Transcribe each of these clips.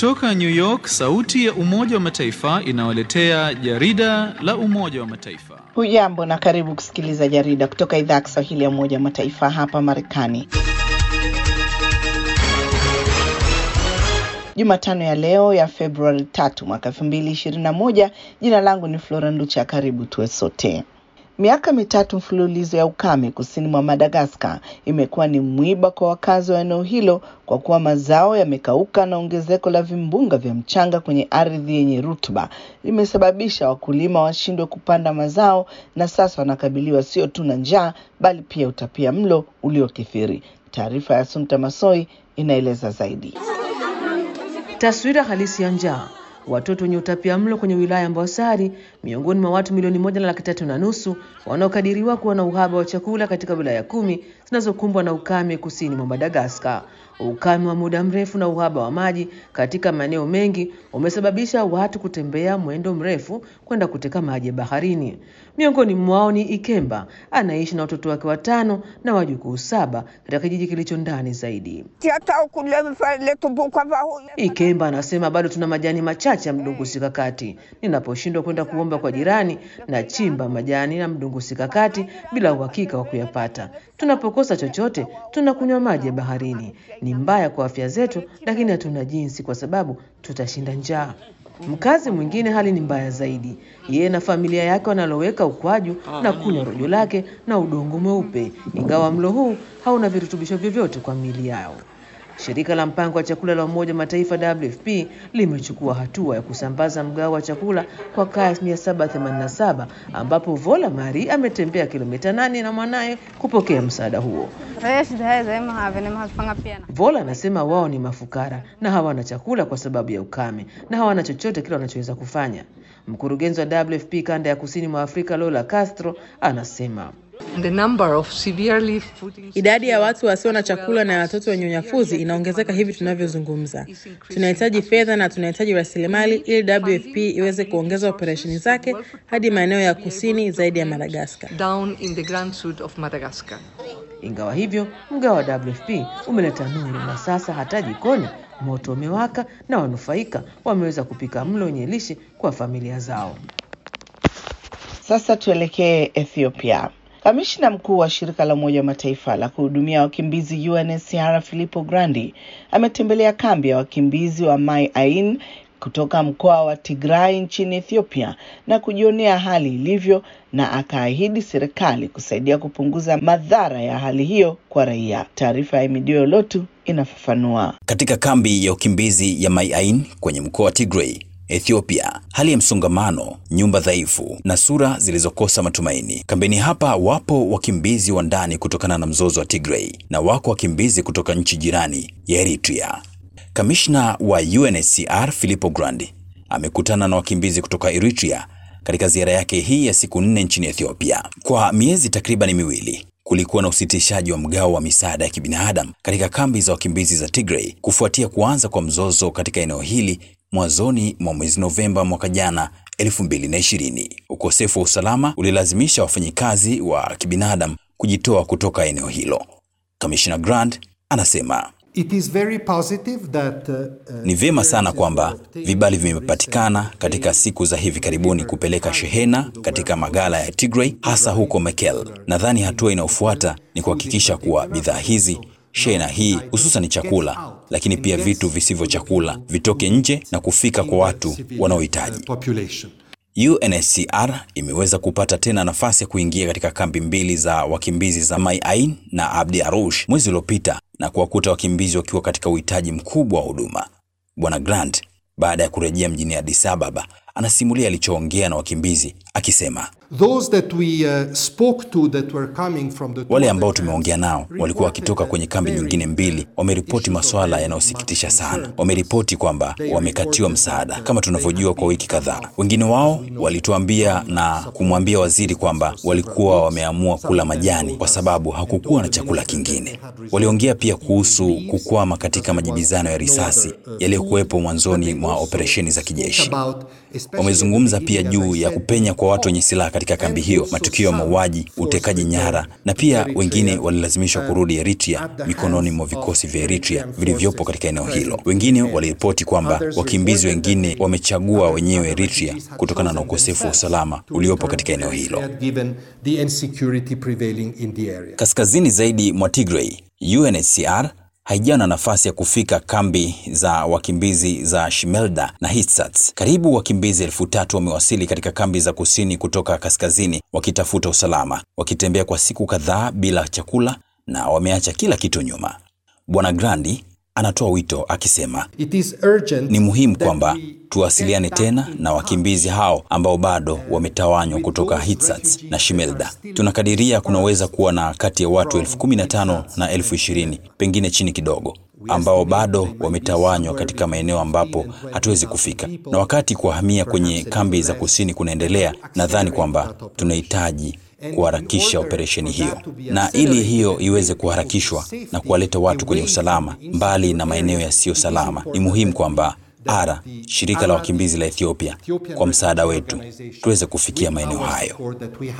Kutoka New York, sauti ya Umoja wa Mataifa inawaletea jarida la Umoja wa Mataifa. Hujambo na karibu kusikiliza jarida kutoka idhaa ya Kiswahili ya Umoja wa Mataifa hapa Marekani. Jumatano ya leo ya Februari 3 mwaka 2021, jina langu ni Flora Nducha, karibu tuwe sote. Miaka mitatu mfululizo ya ukame kusini mwa Madagascar imekuwa ni mwiba kwa wakazi wa eneo hilo kwa kuwa mazao yamekauka na ongezeko la vimbunga vya mchanga kwenye ardhi yenye rutuba limesababisha wakulima washindwe kupanda mazao na sasa wanakabiliwa sio tu na njaa bali pia utapiamlo uliokithiri. Taarifa ya Sumta Masoi inaeleza zaidi. Taswira halisi ya njaa. Watoto wenye utapiamlo kwenye wilaya ya Mbosari miongoni mwa watu milioni 1.3 wanaokadiriwa kuwa na uhaba wa chakula katika wilaya 10 zinazokumbwa na ukame kusini mwa Madagascar. Ukame wa muda mrefu na uhaba wa maji katika maeneo mengi umesababisha watu kutembea mwendo mrefu kwenda kuteka maji ya baharini. Miongoni mwao ni Ikemba, anaishi na watoto wake 5 na wajukuu 7 katika kijiji kilicho ndani zaidi. Ikemba anasema bado tuna majani machache ya mdungusikakati. Ninaposhindwa kwenda kuomba kwa jirani na chimba majani na mdungusikakati bila uhakika wa kuyapata. Tunapokosa chochote tunakunywa maji ya baharini. Ni mbaya kwa afya zetu lakini hatuna jinsi kwa sababu tutashinda njaa. Mkazi mwingine hali ni mbaya zaidi. Yeye na familia yake wanaloweka ukwaju na kunywa rojo lake na udongo mweupe, ingawa mlo huu hauna virutubisho vyovyote kwa miili yao. Shirika la mpango wa chakula la Umoja wa Mataifa WFP limechukua hatua ya kusambaza mgao wa chakula kwa kaya 787 ambapo Vola Mari ametembea kilomita 8 na mwanae kupokea msaada huo. Vola anasema wao ni mafukara na hawana chakula kwa sababu ya ukame na hawana chochote kile wanachoweza kufanya. Mkurugenzi wa WFP kanda ya kusini mwa Afrika Lola Castro anasema idadi ya watu wasio na chakula na watoto wenye unyafuzi inaongezeka hivi tunavyozungumza. Tunahitaji fedha na tunahitaji rasilimali ili WFP iweze kuongeza operesheni zake hadi maeneo ya kusini zaidi ya Madagascar. Ingawa hivyo, mgao wa WFP umeleta nuru na sasa hata jikoni moto umewaka na wanufaika wameweza kupika mlo wenye lishe kwa familia zao. Sasa tuelekee Ethiopia. Kamishna mkuu wa shirika la Umoja wa Mataifa la kuhudumia wakimbizi UNHCR Filippo Grandi ametembelea kambi ya wakimbizi wa Mai Ain kutoka mkoa wa Tigray nchini Ethiopia na kujionea hali ilivyo na akaahidi serikali kusaidia kupunguza madhara ya hali hiyo kwa raia. Taarifa ya Midio Lotu inafafanua. Katika kambi ya ukimbizi ya Mai Ain kwenye mkoa wa Tigray, Ethiopia, hali ya msongamano, nyumba dhaifu na sura zilizokosa matumaini. Kambini hapa wapo wakimbizi wa ndani kutokana na mzozo wa Tigray na wako wakimbizi kutoka nchi jirani ya Eritrea. Kamishna wa UNHCR Filippo Grandi amekutana na wakimbizi kutoka Eritrea katika ziara yake hii ya siku 4 nchini Ethiopia. Kwa miezi takriban 2 kulikuwa na usitishaji wa mgao wa misaada ya kibinadamu katika kambi za wakimbizi za Tigray kufuatia kuanza kwa mzozo katika eneo hili mwanzoni mwa mwezi Novemba mwaka jana 2020. Ukosefu wa usalama ulilazimisha wafanyikazi wa kibinadamu kujitoa kutoka eneo hilo. Commissioner Grant anasema ni vyema sana kwamba vibali vimepatikana katika siku za hivi karibuni kupeleka shehena katika magala ya Tigray, hasa huko Mekelle. Nadhani hatua inayofuata ni kuhakikisha kuwa bidhaa hizi, shehena hii hususan chakula, lakini pia vitu visivyo chakula, vitoke nje na kufika kwa watu wanaohitaji. UNHCR imeweza kupata tena nafasi ya kuingia katika kambi 2 za wakimbizi za Mai Ain na Abdi Arush mwezi uliopita na kuwakuta wakimbizi wakiwa katika uhitaji mkubwa wa huduma. Bwana Grant, baada ya kurejea mjini Addis Ababa, anasimulia alichoongea na wakimbizi akisema, wale ambao tumeongea nao walikuwa wakitoka kwenye kambi nyingine 2 wameripoti masuala yanayosikitisha sana. Wameripoti kwamba wamekatiwa msaada kama tunavyojua kwa wiki kadhaa. Wengine wao walituambia na kumwambia waziri kwamba walikuwa wameamua kula majani kwa sababu hakukuwa na chakula kingine. Waliongea pia kuhusu kukwama katika majibizano ya risasi yaliyokuwepo mwanzoni mwa operesheni za kijeshi. Wamezungumza pia juu ya kupenya kwa watu wenye silaha katika kambi hiyo, matukio ya mauaji, utekaji nyara, na pia wengine walilazimishwa kurudi Eritrea mikononi mwa vikosi vya Eritrea vilivyopo katika eneo hilo. Wengine waliripoti kwamba wakimbizi wengine wamechagua wenyewe Eritrea kutokana na ukosefu wa usalama uliopo katika eneo hilo. Kaskazini zaidi mwa Tigray, UNHCR haijawa na nafasi ya kufika kambi za wakimbizi za Shimelda na Hitsats. Karibu wakimbizi 3,000 wamewasili katika kambi za kusini kutoka kaskazini wakitafuta usalama, wakitembea kwa siku kadhaa bila chakula na wameacha kila kitu nyuma. Bwana Grandi anatoa wito akisema, ni muhimu kwamba tuwasiliane tena na wakimbizi hao ambao bado wametawanywa kutoka Hitsats na Shimelda. Tunakadiria kunaweza kuwa na kati ya watu 15,000 na 20,000, pengine chini kidogo, ambao bado wametawanywa katika maeneo ambapo hatuwezi kufika. Na wakati kuhamia kwenye kambi za kusini kunaendelea, nadhani kwamba tunahitaji kuharakisha operesheni hiyo. Na ili hiyo iweze kuharakishwa na kuwaleta watu kwenye usalama mbali na maeneo yasiyo salama, ni muhimu kwamba shirika la wakimbizi la Ethiopia, kwa msaada wetu tuweze kufikia maeneo hayo.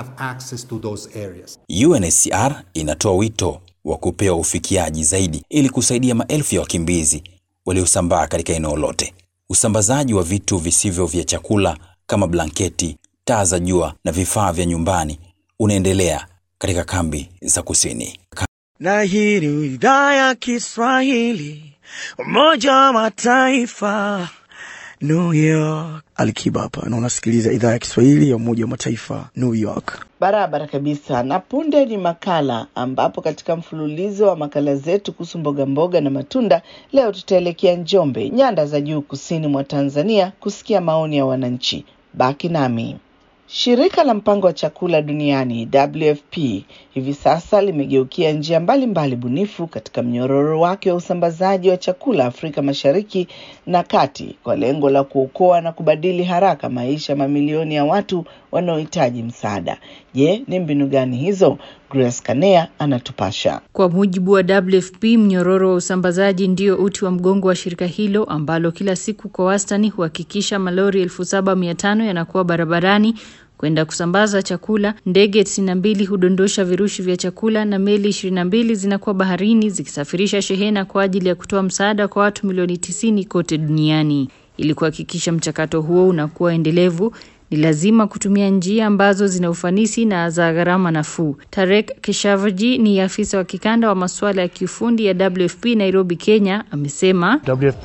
UNHCR inatoa wito wa kupewa ufikiaji zaidi ili kusaidia maelfu ya wakimbizi waliosambaa katika eneo lote. Usambazaji wa vitu visivyo vya chakula kama blanketi, taa za jua na vifaa vya nyumbani unaendelea katika kambi za kusini. Na hii ni idhaa ya Kiswahili, Umoja wa Mataifa, New York. Alikiba hapa na unasikiliza idhaa ya Kiswahili ya Umoja wa Mataifa, New York. Barabara kabisa. Na punde ni makala, ambapo katika mfululizo wa makala zetu kuhusu mboga mboga na matunda, leo tutaelekea Njombe, nyanda za juu kusini mwa Tanzania, kusikia maoni ya wananchi. Baki nami. Shirika la mpango wa chakula duniani WFP hivi sasa limegeukia njia mbalimbali bunifu katika mnyororo wake wa usambazaji wa chakula Afrika Mashariki na Kati, kwa lengo la kuokoa na kubadili haraka maisha mamilioni ya watu wanaohitaji msaada. Je, ni mbinu gani hizo? Grace Kanea anatupasha. Kwa mujibu wa WFP, mnyororo wa usambazaji ndio uti wa mgongo wa shirika hilo, ambalo kila siku kwa wastani huhakikisha malori 7,500 yanakuwa barabarani kwenda kusambaza chakula, ndege 92 hudondosha virushi vya chakula, na meli 22 zinakuwa baharini zikisafirisha shehena kwa ajili ya kutoa msaada kwa watu milioni 90 kote duniani. Ili kuhakikisha mchakato huo unakuwa endelevu, ni lazima kutumia njia ambazo zina ufanisi na za gharama nafuu. Tarek Keshavarji ni afisa wa kikanda wa masuala ya kiufundi ya WFP Nairobi, Kenya, amesema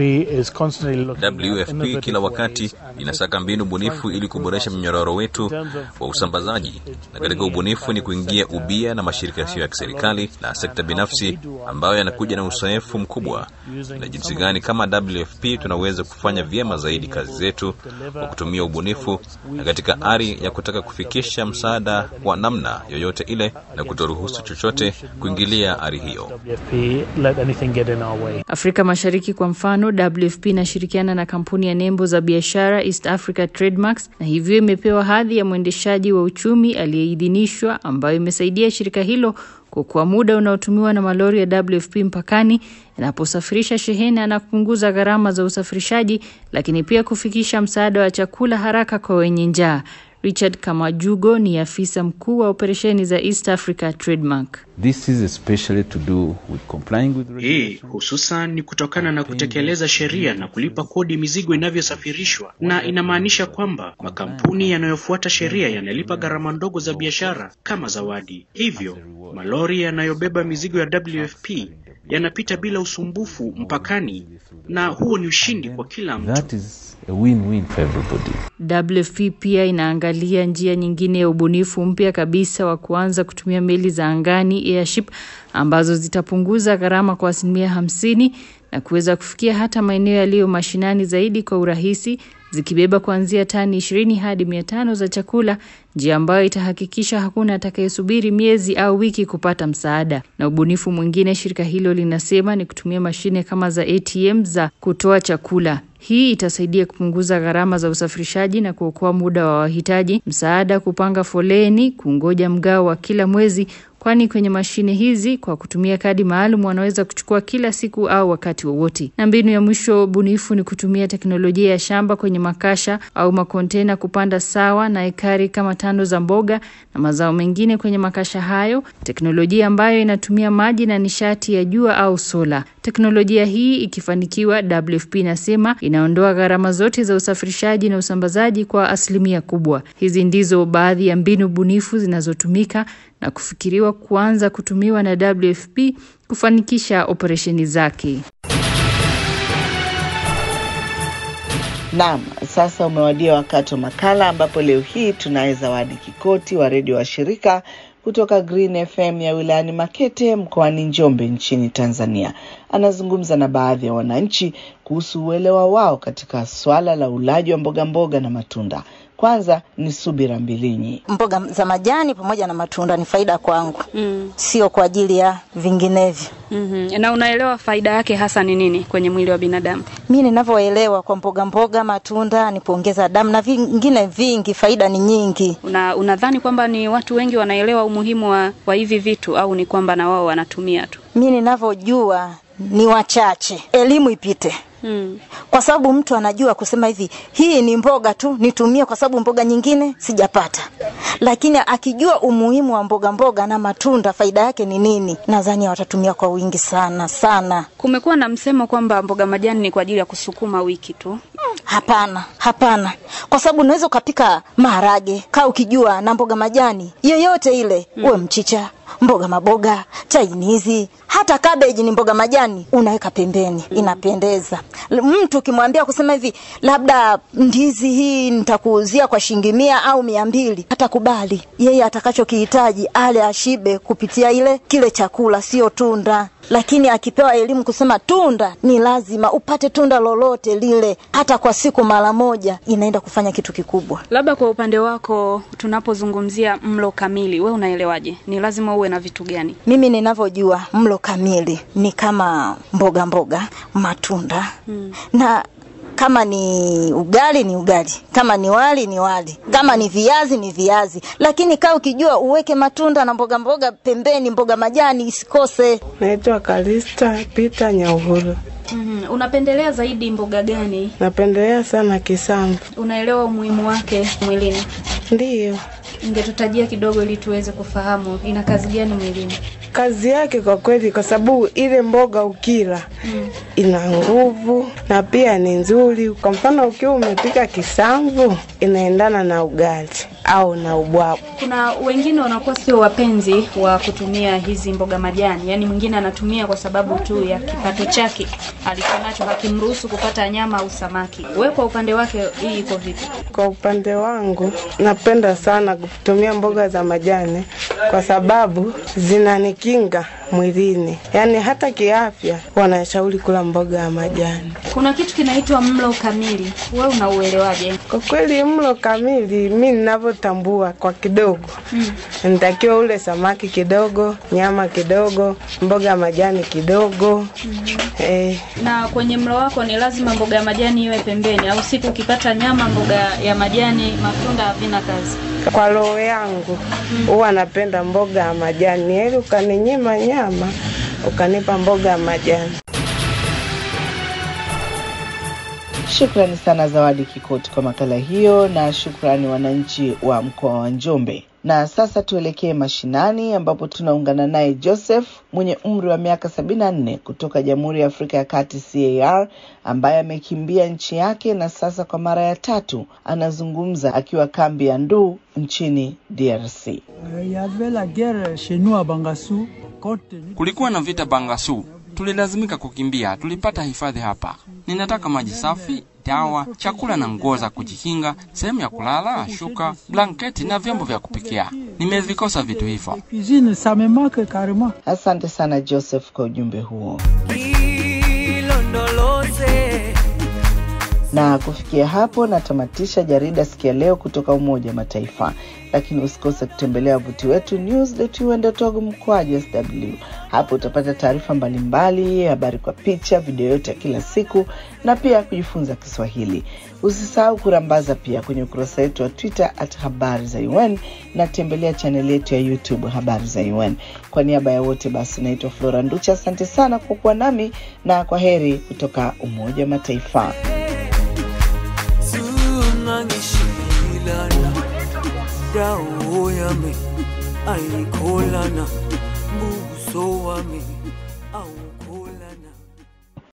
WFP kila wakati inasaka mbinu bunifu ili kuboresha mnyororo wetu wa usambazaji, na katika ubunifu ni kuingia ubia na mashirika yasiyo ya kiserikali na sekta binafsi ambayo yanakuja na uzoefu mkubwa na jinsi gani kama WFP tunaweza kufanya vyema zaidi kazi zetu kwa kutumia ubunifu na katika ari ya kutaka kufikisha msaada kwa namna yoyote ile na kutoruhusu chochote kuingilia ari hiyo. Afrika Mashariki kwa mfano, WFP inashirikiana na kampuni ya nembo za biashara East Africa Trademarks, na hivyo imepewa hadhi ya mwendeshaji wa uchumi aliyeidhinishwa, ambayo imesaidia shirika hilo kwa muda unaotumiwa na malori ya WFP mpakani yanaposafirisha shehena na kupunguza gharama za usafirishaji, lakini pia kufikisha msaada wa chakula haraka kwa wenye njaa. Richard Kamajugo ni afisa mkuu wa operesheni za East Africa Trademark. This is especially to do with complying with regulations. Hususan ni kutokana na kutekeleza sheria na kulipa kodi mizigo inavyosafirishwa, na inamaanisha kwamba makampuni yanayofuata sheria yanalipa gharama ndogo za biashara kama zawadi. Hivyo, malori yanayobeba mizigo ya WFP yanapita bila usumbufu mpakani, na huo ni ushindi kwa kila mtu. That is a win-win for everybody. WFP pia inaangalia njia nyingine ya ubunifu mpya kabisa wa kuanza kutumia meli za angani, airship, ambazo zitapunguza gharama kwa 50% na kuweza kufikia hata maeneo yaliyo mashinani zaidi kwa urahisi, zikibeba kuanzia tani 20 hadi 500 za chakula, njia ambayo itahakikisha hakuna atakayesubiri miezi au wiki kupata msaada. Na ubunifu mwingine shirika hilo linasema ni kutumia mashine kama za ATM za kutoa chakula. Hii itasaidia kupunguza gharama za usafirishaji na kuokoa muda wa wahitaji msaada kupanga foleni, kungoja mgao wa kila mwezi, kwani kwenye mashine hizi kwa kutumia kadi maalum wanaweza kuchukua kila siku au wakati wowote. Na mbinu ya mwisho bunifu ni kutumia teknolojia ya shamba kwenye makasha au makontena kupanda sawa na ekari kama 5 za mboga na mazao mengine kwenye makasha hayo, teknolojia ambayo inatumia maji na nishati ya jua au sola. Teknolojia hii ikifanikiwa, WFP inasema inaondoa gharama zote za usafirishaji na usambazaji kwa asilimia kubwa. Hizi ndizo baadhi ya mbinu bunifu zinazotumika na kufikiriwa kuanza kutumiwa na WFP kufanikisha operesheni zake. Naam, sasa umewadia wakati wa makala ambapo leo hii tunaye Zawadi Kikoti wa redio wa shirika kutoka Green FM ya wilayani Makete mkoani Njombe nchini Tanzania. Anazungumza na baadhi ya wananchi kuhusu uelewa wao katika swala la ulaji wa mboga na matunda. Kwanza ni Subira Mbilinyi. Mboga za majani pamoja na matunda ni faida kwangu. Sio kwa ajili ya vinginevyo. Na unaelewa faida yake hasa ni nini kwenye mwili wa binadamu? Mimi ninavyoelewa kwa mboga matunda ni kuongeza damu na vingine vingi, faida ni nyingi. Unadhani kwamba ni watu wengi wanaelewa umuhimu wa hivi vitu au ni kwamba na wao wanatumia tu? Mimi ninavyojua ni wachache. Elimu ipite. Kwa sababu mtu anajua kusema hivi, hii ni mboga tu nitumie kwa sababu mboga nyingine sijapata. Lakini akijua umuhimu wa mboga na matunda faida yake ni nini, nadhani watatumia kwa wingi sana. Kumekuwa na msemo kwamba mboga majani ni kwa ajili ya kusukuma wiki tu. Hapana. Kwa sababu unaweza kupika maharage, kaa ukijua na mboga majani yoyote ile, uwe mchicha, mboga maboga, chainizi, hata cabbage ni mboga majani, unaweka pembeni, inapendeza. Mtu ukimwambia kusema hivi, labda ndizi hii nitakuuzia kwa shilingi 100 au 200, atakubali. Yeye atakachokihitaji ale ashibe kupitia kile chakula, sio tunda. Lakini akipewa elimu kusema tunda ni lazima upate tunda lolote lile, hata kwa siku mara moja, inaenda kufanya kitu kikubwa. Labda kwa upande wako tunapozungumzia mlo kamili, wewe unaelewaje? Ni lazima uwe na vitu gani? Mimi ninavyojua mlo kamili ni kama mboga, matunda. Na kama ni ugali ni ugali, kama ni wali ni wali, kama ni viazi ni viazi. Lakini kaa ukijua uweke matunda na mboga pembeni, mboga majani isikose. Naitwa Kalista Peter Nyahuru. Unapendelea zaidi mboga gani? Napendelea sana kisamvu. Unaelewa umuhimu wake mwilini? Ndiyo. Ungetutajia kidogo ili tuweze kufahamu ina kazi gani mwilini? Kazi yake kwa kweli, kwa sababu ile mboga ukila ina nguvu na pia ni nzuri. Kwa mfano ukiwa umepika kisamvu inaendana na ugali au na ubwabwa. Kuna wengine wanakuwa sio wapenzi wa kutumia hizi mboga majani. Yaani mwingine anatumia kwa sababu tu ya kipato chake alichonacho hakimruhusu kupata nyama au samaki. Wewe kwa upande wake hii iko vipi? Kwa upande wangu napenda sana kutumia mboga za majani kwa sababu zinanikinga mwilini. Yaani hata kiafya wanashauri kula mboga ya majani. Kuna kitu kinaitwa mlo kamili. Wewe unauelewaje? Kwa kweli mlo kamili mimi ninavyotambua kwa kidogo. Nitakiwa ule samaki kidogo, nyama kidogo, mboga ya majani kidogo. Na kwenye mlo wako ni lazima mboga ya majani iwe pembeni au siku ukipata nyama, mboga ya majani, matunda havina kazi? Kwa roho yangu huwa napenda mboga ya majani. Heri ukaninyima nyama ukanipa mboga ya majani. Shukrani sana Zawadi Kikoti kwa makala hiyo, na shukrani wananchi wa mkoa wa Njombe. Na sasa tuelekee mashinani ambapo tunaungana naye Joseph mwenye umri wa miaka 74 kutoka Jamhuri ya Afrika ya Kati CAR, ambaye amekimbia nchi yake na sasa kwa mara ya 3 anazungumza akiwa kambi ya Nduu nchini DRC. Kulikuwa na vita Bangasu. Tulilazimika kukimbia, tulipata hifadhi hapa. Ninataka maji safi, dawa, chakula na nguo za kujikinga, sehemu ya kulala, shuka, blanketi na vyombo vya kupikia. Nimevikosa vitu hivyo. Asante sana Joseph kwa ujumbe huo. Na kufikia hapo natamatisha jarida Sikia Leo kutoka Umoja wa Mataifa. Lakini usikose kutembelea wavuti wetu news.un.org/sw. Hapo utapata taarifa mbalimbali, habari kwa picha, video yote kila siku na pia kujifunza Kiswahili. Usisahau kurambaza pia kwenye ukurasa wetu wa Twitter @habari_za_UN na tembelea channel yetu ya YouTube Habari za UN. Kwa niaba ya wote basi naitwa Flora Nducha. Asante sana kwa kuwa nami na kwaheri kutoka Umoja wa Mataifa. Dawo yami ayikholana buso wami awukho